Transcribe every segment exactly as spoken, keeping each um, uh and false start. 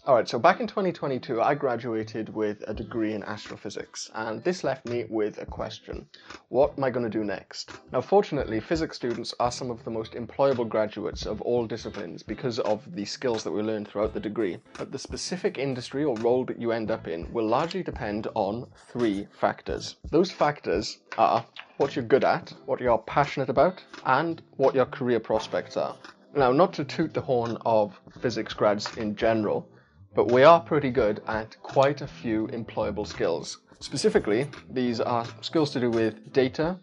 Alright, so back in twenty twenty-two, I graduated with a degree in astrophysics, and this left me with a question. What am I going to do next? Now, fortunately, physics students are some of the most employable graduates of all disciplines because of the skills that we learn throughout the degree. But the specific industry or role that you end up in will largely depend on three factors. Those factors are what you're good at, what you're passionate about, and what your career prospects are. Now, not to toot the horn of physics grads in general, but we are pretty good at quite a few employable skills. Specifically, these are skills to do with data,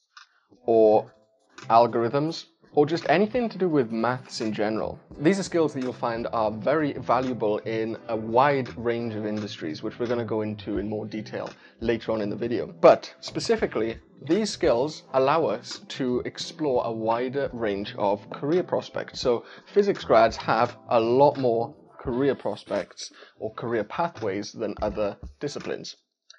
or algorithms, or just anything to do with maths in general. These are skills that you'll find are very valuable in a wide range of industries, which we're going to go into in more detail later on in the video. But specifically, these skills allow us to explore a wider range of career prospects. So physics grads have a lot more career prospects or career pathways than other disciplines.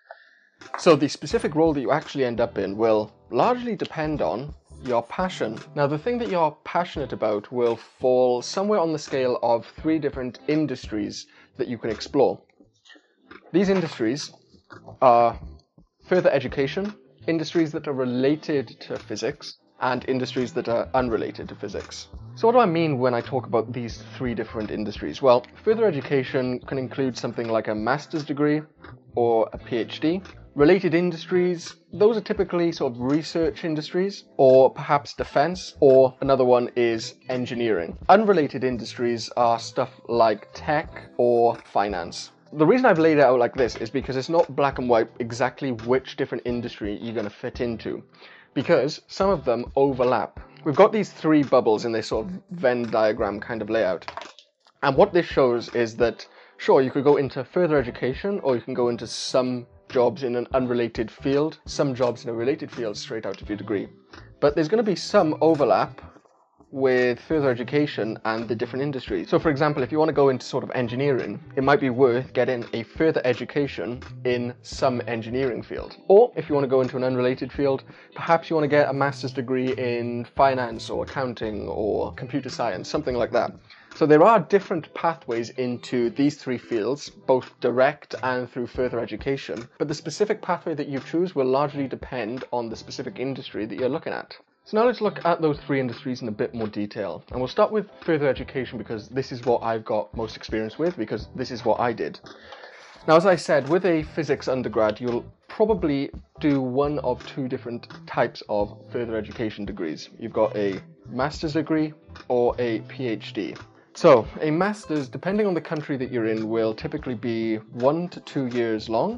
So the specific role that you actually end up in will largely depend on your passion. Now, the thing that you're passionate about will fall somewhere on the scale of three different industries that you can explore. These industries are further education, industries that are related to physics, and industries that are unrelated to physics. So what do I mean when I talk about these three different industries? Well, further education can include something like a master's degree or a PhD. Related industries, those are typically sort of research industries, or perhaps defense, or another one is engineering. Unrelated industries are stuff like tech or finance. The reason I've laid it out like this is because it's not black and white exactly which different industry you're going to fit into, because some of them overlap. We've got these three bubbles in this sort of Venn diagram kind of layout. And what this shows is that, sure, you could go into further education, or you can go into some jobs in an unrelated field, some jobs in a related field straight out of your degree. But there's going to be some overlap with further education and the different industries. So for example, if you want to go into sort of engineering, it might be worth getting a further education in some engineering field. Or if you want to go into an unrelated field, perhaps you want to get a master's degree in finance or accounting or computer science, something like that. So there are different pathways into these three fields, both direct and through further education, but the specific pathway that you choose will largely depend on the specific industry that you're looking at. So now let's look at those three industries in a bit more detail. And we'll start with further education because this is what I've got most experience with, because this is what I did. Now, as I said, with a physics undergrad, you'll probably do one of two different types of further education degrees. You've got a master's degree or a PhD. So a master's, depending on the country that you're in, will typically be one to two years long.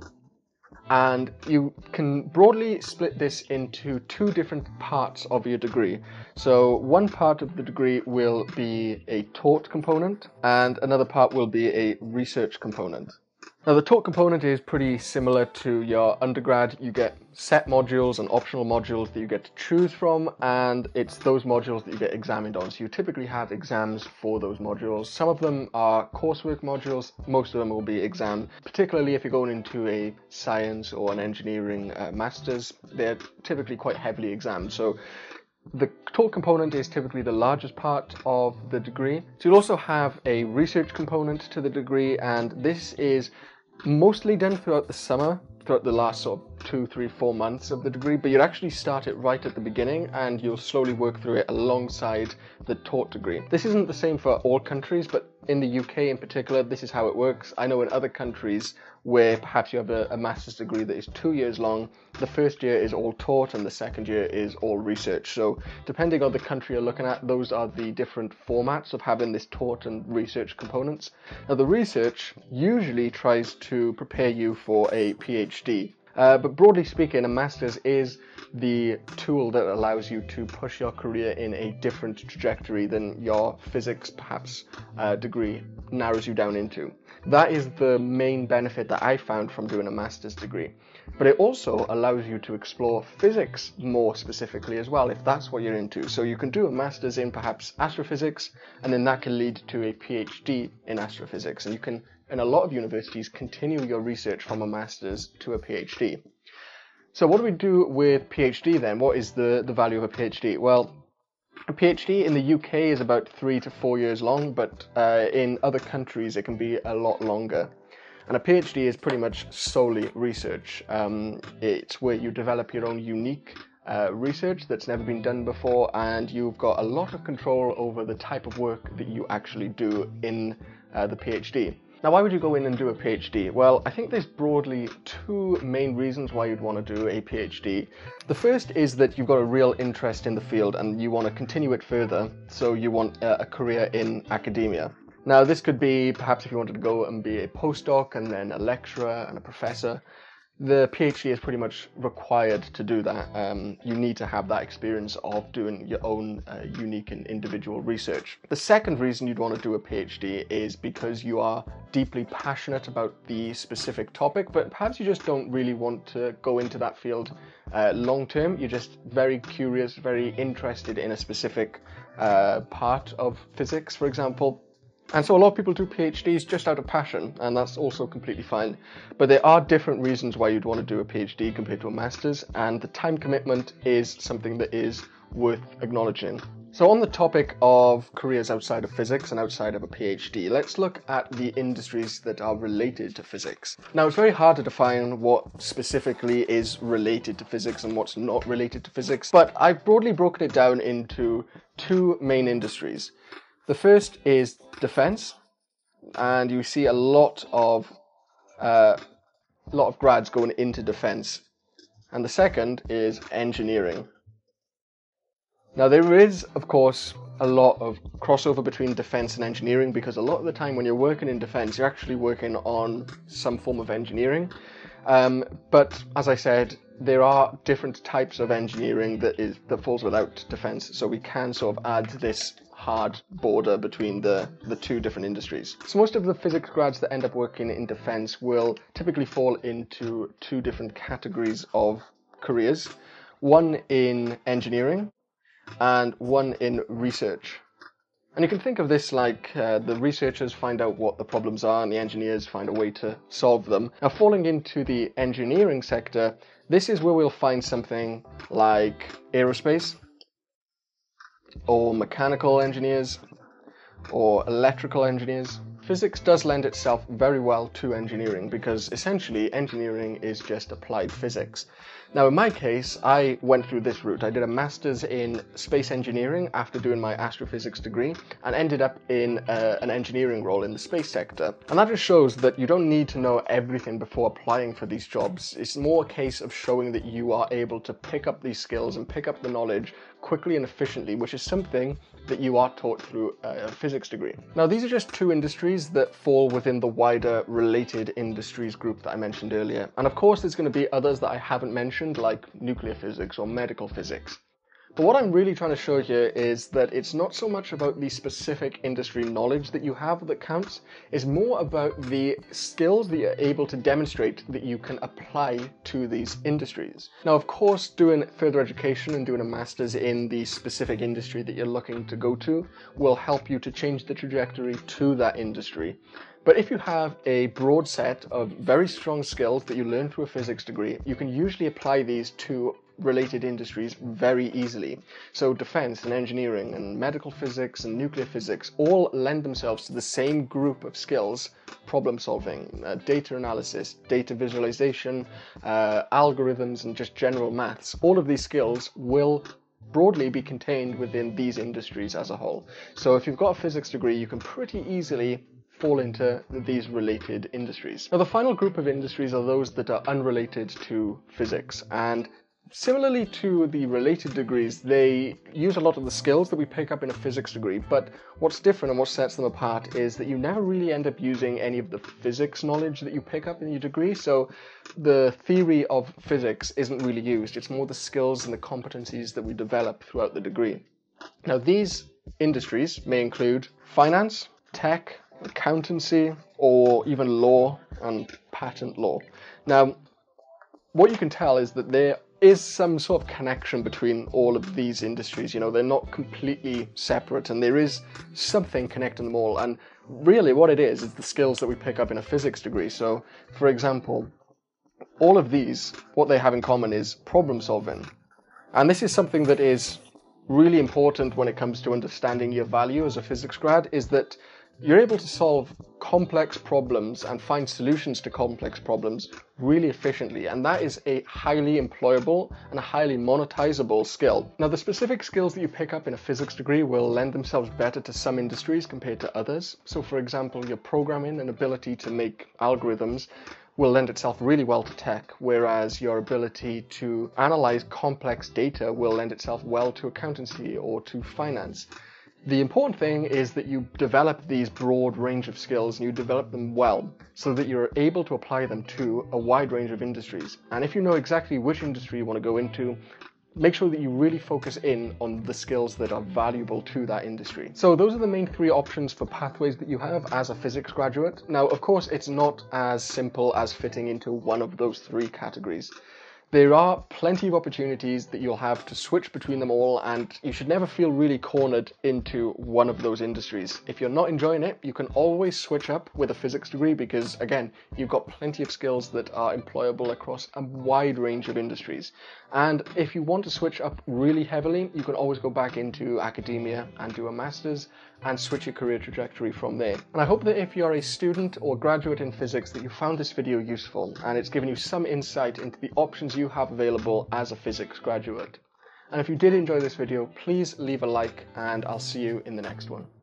And you can broadly split this into two different parts of your degree. So one part of the degree will be a taught component, and another part will be a research component. Now, the taught component is pretty similar to your undergrad. You get set modules and optional modules that you get to choose from, and it's those modules that you get examined on. So you typically have exams for those modules. Some of them are coursework modules, most of them will be exam, particularly if you're going into a science or an engineering uh, master's, they're typically quite heavily examined. So the taught component is typically the largest part of the degree. So you'll also have a research component to the degree, and this is mostly done throughout the summer, throughout the last sort of two, three, four months of the degree, but you'd actually start it right at the beginning and you'll slowly work through it alongside the taught degree. This isn't the same for all countries, but in the U K in particular, this is how it works. I know in other countries where perhaps you have a, a master's degree that is two years long, the first year is all taught and the second year is all research. So depending on the country you're looking at, those are the different formats of having this taught and research components. Now, the research usually tries to prepare you for a PhD. Uh, but broadly speaking, a master's is the tool that allows you to push your career in a different trajectory than your physics, perhaps, uh, degree narrows you down into. That is the main benefit that I found from doing a master's degree. But it also allows you to explore physics more specifically as well, if that's what you're into. So you can do a master's in perhaps astrophysics, and then that can lead to a PhD in astrophysics. And you can, in a lot of universities, continue your research from a master's to a PhD. So what do we do with PhD then? What is the, the value of a PhD? Well, A PhD in the U K is about three to four years long, but uh, in other countries it can be a lot longer. And a PhD is pretty much solely research. Um, it's where you develop your own unique uh, research that's never been done before, and you've got a lot of control over the type of work that you actually do in uh, the PhD. Now, why would you go in and do a PhD? Well, I think there's broadly two main reasons why you'd want to do a PhD. The first is that you've got a real interest in the field and you want to continue it further, so you want a, a career in academia. Now, this could be perhaps if you wanted to go and be a postdoc and then a lecturer and a professor. The PhD is pretty much required to do that. Um, you need to have that experience of doing your own uh, unique and individual research. The second reason you'd want to do a PhD is because you are deeply passionate about the specific topic, but perhaps you just don't really want to go into that field uh, long term. You're just very curious, very interested in a specific uh, part of physics, for example. And so a lot of people do PhDs just out of passion, and that's also completely fine. But there are different reasons why you'd want to do a PhD compared to a master's, and the time commitment is something that is worth acknowledging. So on the topic of careers outside of physics and outside of a PhD, let's look at the industries that are related to physics. Now, it's very hard to define what specifically is related to physics and what's not related to physics, but I've broadly broken it down into two main industries. The first is defense, and you see a lot of uh, lot of grads going into defense. And the second is engineering. Now, there is, of course, a lot of crossover between defense and engineering, because a lot of the time when you're working in defense, you're actually working on some form of engineering. Um, but as I said, there are different types of engineering that is that falls without defense, so we can sort of add this hard border between the, the two different industries. So most of the physics grads that end up working in defense will typically fall into two different categories of careers. One in engineering and one in research. And you can think of this like uh, the researchers find out what the problems are and the engineers find a way to solve them. Now, falling into the engineering sector, this is where we'll find something like aerospace, or mechanical engineers, or electrical engineers. Physics does lend itself very well to engineering, because essentially engineering is just applied physics. Now, in my case, I went through this route. I did a master's in space engineering after doing my astrophysics degree, and ended up in uh, an engineering role in the space sector. And that just shows that you don't need to know everything before applying for these jobs. It's more a case of showing that you are able to pick up these skills and pick up the knowledge quickly and efficiently, which is something that you are taught through a physics degree. Now, these are just two industries that fall within the wider related industries group that I mentioned earlier. And of course, there's going to be others that I haven't mentioned, like nuclear physics or medical physics. But what I'm really trying to show here is that it's not so much about the specific industry knowledge that you have that counts, it's more about the skills that you're able to demonstrate that you can apply to these industries. Now, of course, doing further education and doing a master's in the specific industry that you're looking to go to will help you to change the trajectory to that industry. But if you have a broad set of very strong skills that you learn through a physics degree, you can usually apply these to related industries very easily. So defense and engineering and medical physics and nuclear physics all lend themselves to the same group of skills: problem solving, uh, data analysis, data visualization, uh, algorithms, and just general maths. All of these skills will broadly be contained within these industries as a whole. So if you've got a physics degree, you can pretty easily fall into these related industries. Now, the final group of industries are those that are unrelated to physics, and similarly to the related degrees, they use a lot of the skills that we pick up in a physics degree, but what's different and what sets them apart is that you never really end up using any of the physics knowledge that you pick up in your degree, so the theory of physics isn't really used. It's more the skills and the competencies that we develop throughout the degree. Now, these industries may include finance, tech, accountancy, or even law and patent law. Now, what you can tell is that there is some sort of connection between all of these industries. You know, they're not completely separate, and there is something connecting them all. And really what it is is the skills that we pick up in a physics degree. So, for example, all of these, what they have in common is problem solving. And this is something that is really important when it comes to understanding your value as a physics grad is that you're able to solve complex problems and find solutions to complex problems really efficiently, and that is a highly employable and a highly monetizable skill. Now, the specific skills that you pick up in a physics degree will lend themselves better to some industries compared to others. So, for example, your programming and ability to make algorithms will lend itself really well to tech, whereas your ability to analyze complex data will lend itself well to accountancy or to finance. The important thing is that you develop these broad range of skills and you develop them well so that you're able to apply them to a wide range of industries. And if you know exactly which industry you want to go into, make sure that you really focus in on the skills that are valuable to that industry. So those are the main three options for pathways that you have as a physics graduate. Now, of course, it's not as simple as fitting into one of those three categories. There are plenty of opportunities that you'll have to switch between them all, and you should never feel really cornered into one of those industries. If you're not enjoying it, you can always switch up with a physics degree because, again, you've got plenty of skills that are employable across a wide range of industries. And if you want to switch up really heavily, you can always go back into academia and do a master's and switch your career trajectory from there. And I hope that if you're a student or graduate in physics that you found this video useful and it's given you some insight into the options you have available as a physics graduate. And if you did enjoy this video, please leave a like and I'll see you in the next one.